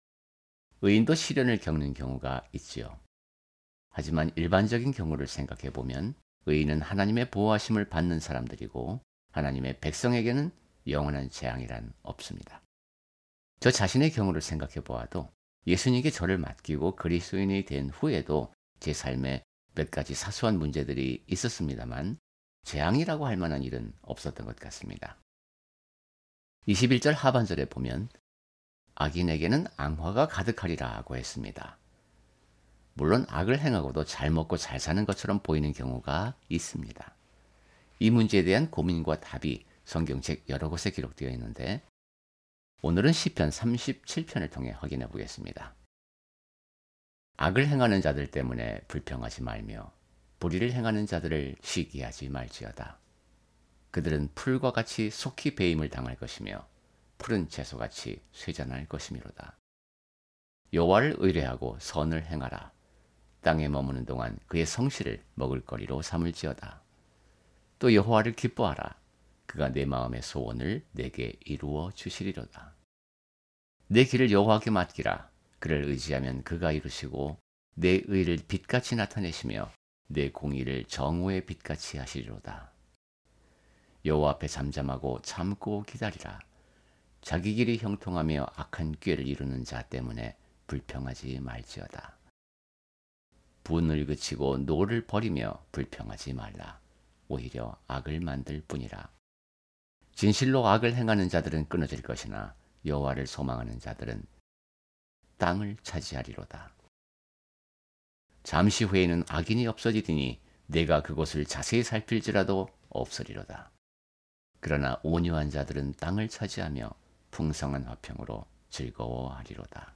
의인도 시련을 겪는 경우가 있지요. 하지만 일반적인 경우를 생각해 보면 의인은 하나님의 보호하심을 받는 사람들이고 하나님의 백성에게는 영원한 재앙이란 없습니다. 저 자신의 경우를 생각해 보아도 예수님께 저를 맡기고 그리스도인이 된 후에도 제 삶에 몇 가지 사소한 문제들이 있었습니다만 재앙이라고 할 만한 일은 없었던 것 같습니다. 이십일 절 하반절에 보면 악인에게는 앙화가 가득하리라고 했습니다. 물론 악을 행하고도 잘 먹고 잘 사는 것처럼 보이는 경우가 있습니다. 이 문제에 대한 고민과 답이 성경책 여러 곳에 기록되어 있는데 오늘은 시편 삼십칠 편을 통해 확인해 보겠습니다. 악을 행하는 자들 때문에 불평하지 말며 불의를 행하는 자들을 시기하지 말지어다. 그들은 풀과 같이 속히 배임을 당할 것이며 푸른 채소같이 쇠잔할 것이미로다. 여호와를 의뢰하고 선을 행하라. 땅에 머무는 동안 그의 성실을 먹을거리로 삼을지어다. 또 여호와를 기뻐하라. 그가 내 마음의 소원을 내게 이루어 주시리로다. 내 길을 여호와께 맡기라. 그를 의지하면 그가 이루시고 내 의를 빛같이 나타내시며 내 공의를 정오의 빛같이 하시리로다. 여호와 앞에 잠잠하고 참고 기다리라. 자기 길이 형통하며 악한 꾀를 이루는 자 때문에 불평하지 말지어다. 분을 그치고 노를 버리며 불평하지 말라. 오히려 악을 만들 뿐이라. 진실로 악을 행하는 자들은 끊어질 것이나 여호와를 소망하는 자들은 땅을 차지하리로다. 잠시 후에는 악인이 없어지리니 내가 그곳을 자세히 살필지라도 없으리로다. 그러나 온유한 자들은 땅을 차지하며 풍성한 화평으로 즐거워하리로다.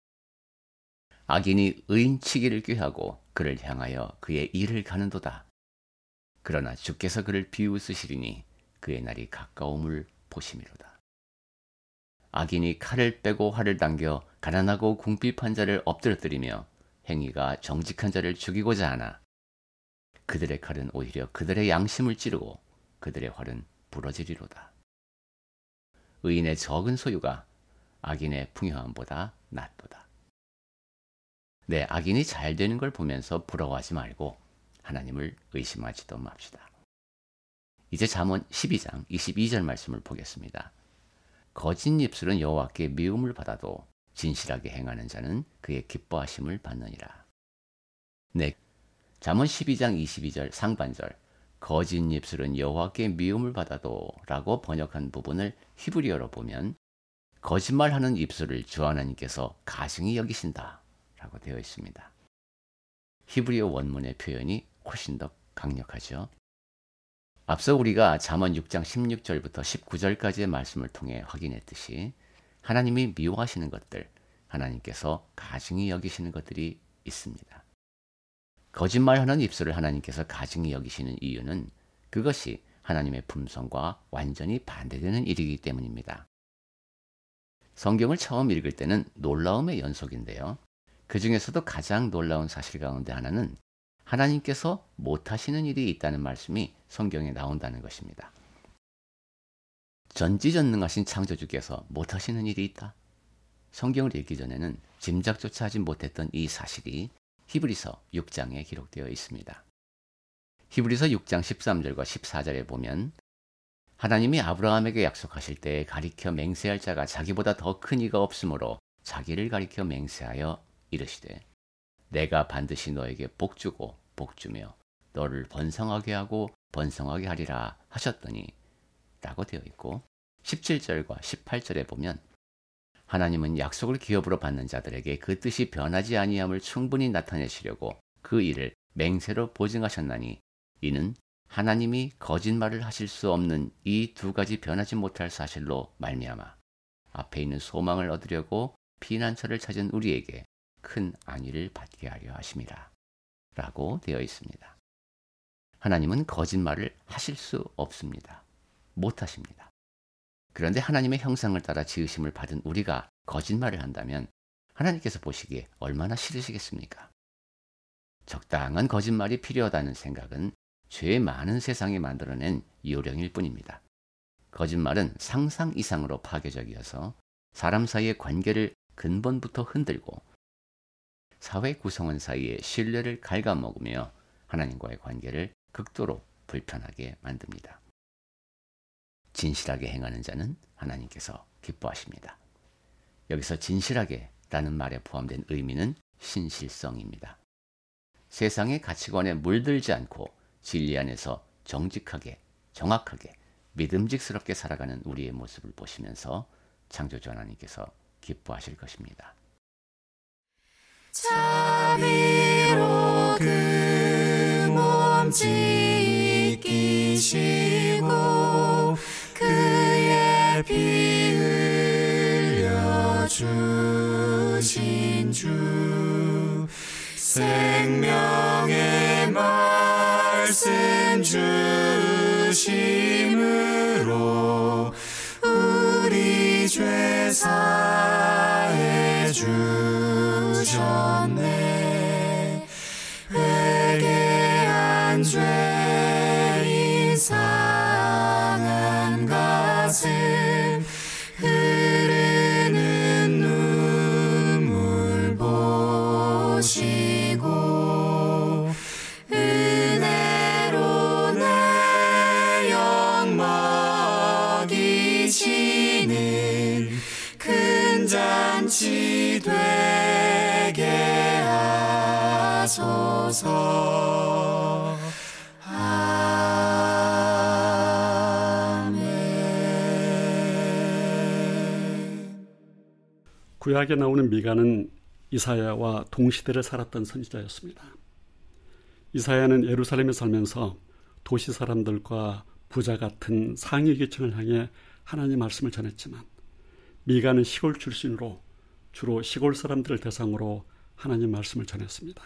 악인이 의인치기를 꾀하고 그를 향하여 그의 일을 가는도다. 그러나 주께서 그를 비웃으시리니 그의 날이 가까움을 보심이로다. 악인이 칼을 빼고 활을 당겨 가난하고 궁핍한 자를 엎드러뜨리며 행위가 정직한 자를 죽이고자 하나 그들의 칼은 오히려 그들의 양심을 찌르고 그들의 활은 부러지리로다. 의인의 적은 소유가 악인의 풍요함보다 낫도다. 네, 악인이 잘 되는 걸 보면서 부러워하지 말고 하나님을 의심하지도 맙시다. 이제 잠언 십이 장 이십이 절 말씀을 보겠습니다. 거짓 입술은 여호와께 미움을 받아도 진실하게 행하는 자는 그의 기뻐하심을 받느니라. 네, 잠언 십이 장 이십이 절 상반절 거짓 입술은 여호와께 미움을 받아도 라고 번역한 부분을 히브리어로 보면 거짓말하는 입술을 주 하나님께서 가증히 여기신다 라고 되어 있습니다. 히브리어 원문의 표현이 훨씬 더 강력하죠. 앞서 우리가 잠언 육 장 십육 절부터 십구 절까지의 말씀을 통해 확인했듯이 하나님이 미워하시는 것들, 하나님께서 가증히 여기시는 것들이 있습니다. 거짓말하는 입술을 하나님께서 가증히 여기시는 이유는 그것이 하나님의 품성과 완전히 반대되는 일이기 때문입니다. 성경을 처음 읽을 때는 놀라움의 연속인데요. 그 중에서도 가장 놀라운 사실 가운데 하나는 하나님께서 못하시는 일이 있다는 말씀이 성경에 나온다는 것입니다. 전지전능하신 창조주께서 못하시는 일이 있다. 성경을 읽기 전에는 짐작조차 하지 못했던 이 사실이 히브리서 육 장에 기록되어 있습니다. 히브리서 육 장 십삼 절과 십사 절에 보면 하나님이 아브라함에게 약속하실 때 가리켜 맹세할 자가 자기보다 더 큰 이가 없으므로 자기를 가리켜 맹세하여 이르시되 내가 반드시 너에게 복주고 복주며 너를 번성하게 하고 번성하게 하리라 하셨더니 라고 되어 있고 십칠 절과 십팔 절에 보면 하나님은 약속을 기업으로 받는 자들에게 그 뜻이 변하지 아니함을 충분히 나타내시려고 그 일을 맹세로 보증하셨나니 이는 하나님이 거짓말을 하실 수 없는 이 두 가지 변하지 못할 사실로 말미암아 앞에 있는 소망을 얻으려고 피난처를 찾은 우리에게 큰 안위를 받게 하려 하심이라 라고 되어 있습니다. 하나님은 거짓말을 하실 수 없습니다. 못하십니다. 그런데 하나님의 형상을 따라 지으심을 받은 우리가 거짓말을 한다면 하나님께서 보시기에 얼마나 싫으시겠습니까? 적당한 거짓말이 필요하다는 생각은 죄 많은 세상이 만들어낸 요령일 뿐입니다. 거짓말은 상상 이상으로 파괴적이어서 사람 사이의 관계를 근본부터 흔들고 사회 구성원 사이의 신뢰를 갉아먹으며 하나님과의 관계를 극도로 불편하게 만듭니다. 진실하게 행하는 자는 하나님께서 기뻐하십니다. 여기서 진실하게 라는 말에 포함된 의미는 신실성입니다. 세상의 가치관에 물들지 않고 진리 안에서 정직하게, 정확하게, 믿음직스럽게 살아가는 우리의 모습을 보시면서 창조주 하나님께서 기뻐하실 것입니다. 자비로 그 몸 찢기시고 그의 피 흘려 주신 주 생명의 말씀 주심으로 우리 죄 사해 주셨네. 회개한 죄인 상한 가슴 흐르는 눈물 보시고 은혜로 내 영 먹이시는 큰 잔치 되게 하소서. 아멘. 구약에 나오는 미가는 이사야와 동시대를 살았던 선지자였습니다. 이사야는 예루살렘에 살면서 도시 사람들과 부자 같은 상위 계층을 향해 하나님 말씀을 전했지만 미가는 시골 출신으로 주로 시골 사람들을 대상으로 하나님 말씀을 전했습니다.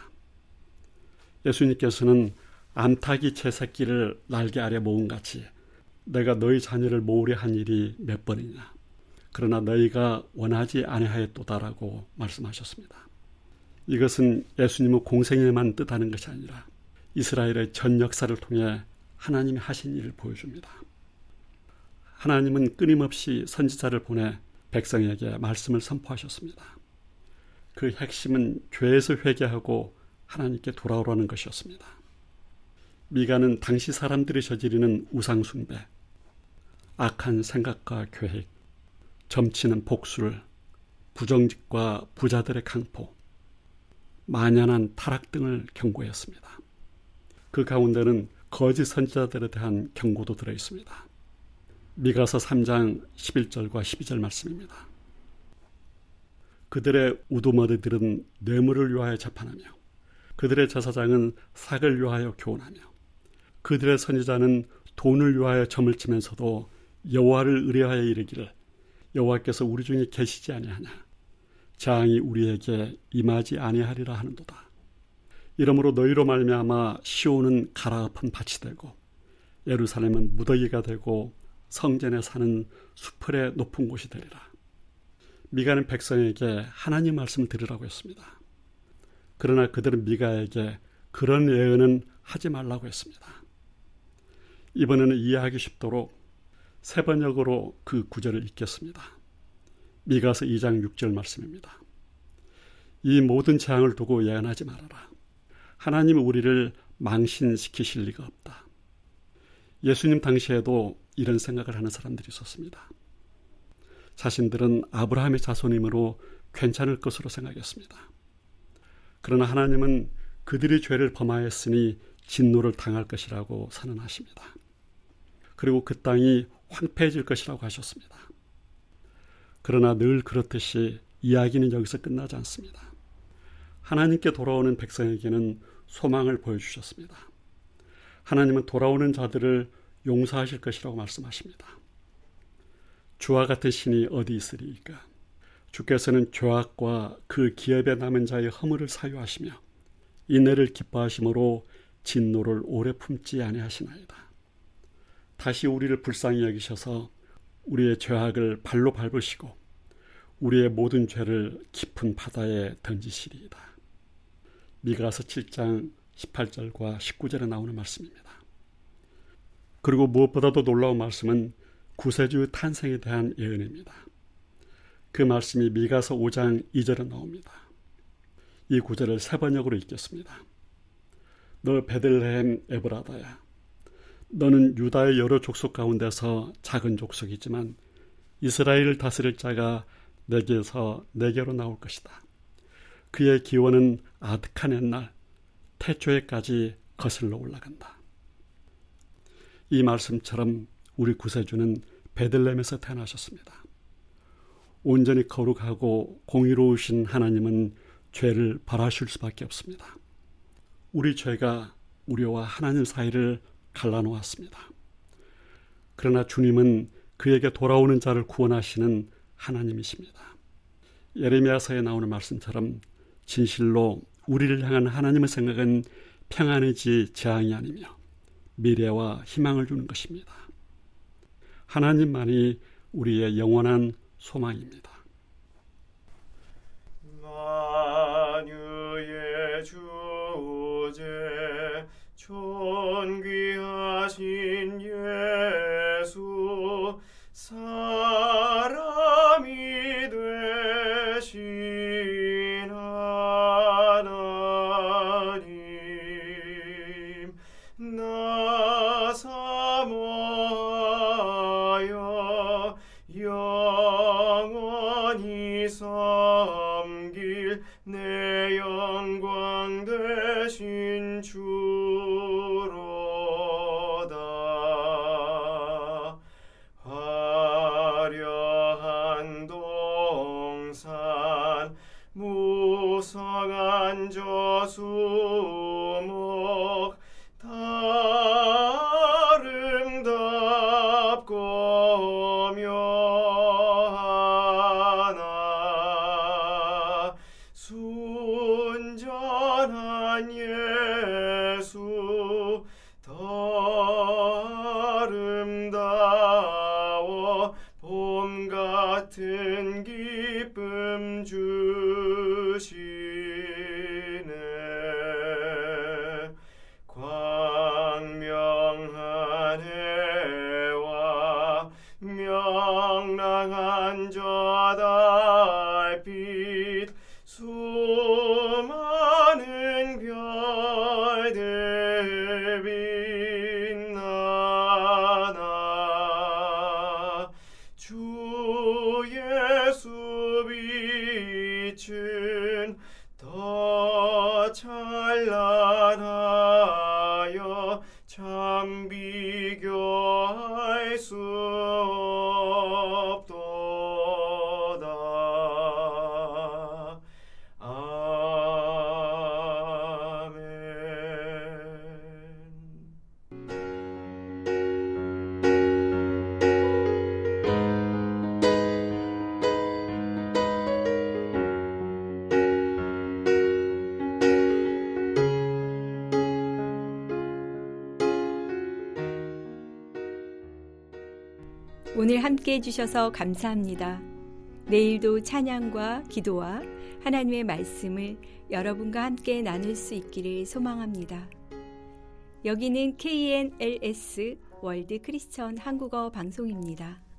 예수님께서는 암탉이 제 새끼를 날개 아래 모음같이 내가 너희 자녀를 모으려 한 일이 몇 번이냐. 그러나 너희가 원하지 아니하였도다라고 말씀하셨습니다. 이것은 예수님의 공생애만 뜻하는 것이 아니라 이스라엘의 전 역사를 통해 하나님이 하신 일을 보여줍니다. 하나님은 끊임없이 선지자를 보내 백성에게 말씀을 선포하셨습니다. 그 핵심은 죄에서 회개하고 하나님께 돌아오라는 것이었습니다. 미가는 당시 사람들이 저지르는 우상숭배, 악한 생각과 계획, 점치는 복술, 부정직과 부자들의 강포, 만연한 타락 등을 경고했습니다. 그 가운데는 거짓 선지자들에 대한 경고도 들어있습니다. 미가서 삼 장 십일 절과 십이 절 말씀입니다. 그들의 우두머리들은 뇌물을 위하여 재판하며 그들의 제사장은 삭을 위하여 교훈하며 그들의 선지자는 돈을 위하여 점을 치면서도 여호와를 의뢰하여 이르기를 여호와께서 우리 중에 계시지 아니하냐 재앙이 우리에게 임하지 아니하리라 하는도다. 이러므로 너희로 말미암아 시온은 가라앉은 밭이 되고 예루살렘은 무더기가 되고 성전에 사는 수풀의 높은 곳이 되리라. 미가는 백성에게 하나님 말씀을 들으라고 했습니다. 그러나 그들은 미가에게 그런 예언은 하지 말라고 했습니다. 이번에는 이해하기 쉽도록 세 번역으로 그 구절을 읽겠습니다. 미가서 이 장 육 절 말씀입니다. 이 모든 재앙을 두고 예언하지 말아라. 하나님은 우리를 망신시키실 리가 없다. 예수님 당시에도 이런 생각을 하는 사람들이 있었습니다. 자신들은 아브라함의 자손이므로 괜찮을 것으로 생각했습니다. 그러나 하나님은 그들이 죄를 범하였으니 진노를 당할 것이라고 선언하십니다. 그리고 그 땅이 황폐해질 것이라고 하셨습니다. 그러나 늘 그렇듯이 이야기는 여기서 끝나지 않습니다. 하나님께 돌아오는 백성에게는 소망을 보여주셨습니다. 하나님은 돌아오는 자들을 용서하실 것이라고 말씀하십니다. 주와 같은 신이 어디 있으리이까? 주께서는 죄악과 그 기업에 남은 자의 허물을 사유하시며 인애를 기뻐하심으로 진노를 오래 품지 아니하시나이다. 다시 우리를 불쌍히 여기셔서 우리의 죄악을 발로 밟으시고 우리의 모든 죄를 깊은 바다에 던지시리이다. 미가서 칠 장 십팔 절과 십구 절에 나오는 말씀입니다. 그리고 무엇보다도 놀라운 말씀은 구세주의 탄생에 대한 예언입니다. 그 말씀이 미가서 오 장 이 절에 나옵니다. 이 구절을 세 번역으로 읽겠습니다. 너 베들레헴 에브라다야, 너는 유다의 여러 족속 가운데서 작은 족속이지만 이스라엘을 다스릴 자가 내게서 내게로 나올 것이다. 그의 기원은 아득한 옛날 태초에까지 거슬러 올라간다. 이 말씀처럼 우리 구세주는 베들레헴에서 태어나셨습니다. 온전히 거룩하고 공의로우신 하나님은 죄를 벌하실 수밖에 없습니다. 우리 죄가 우리와 하나님 사이를 갈라놓았습니다. 그러나 주님은 그에게 돌아오는 자를 구원하시는 하나님이십니다. 예레미야서에 나오는 말씀처럼 진실로 우리를 향한 하나님의 생각은 평안이지 재앙이 아니며 미래와 희망을 주는 것입니다. 하나님만이 우리의 영원한 소망입니다. 만유의 주제 존귀하신 예수 사람이 되신 하나님 나 사모하여 영원히 섬길 내 영광 되신 주로다. 화려한 동산 무성한 저수목 아름답고 묘하나 순전한 예수 더 아름다워 봄 같은 기쁨 주시네. 광명한 해와 명랑한 저 달빛 수많은 별들 빛나나 주 예수 빛은 더 찬란하여 참 비교할 수 없도다. 아멘. 오늘 함께 해주셔서 감사합니다. 내일도 찬양과 기도와 하나님의 말씀을 여러분과 함께 나눌 수 있기를 소망합니다. 여기는 케이엔엘에스 월드 크리스천 한국어 방송입니다.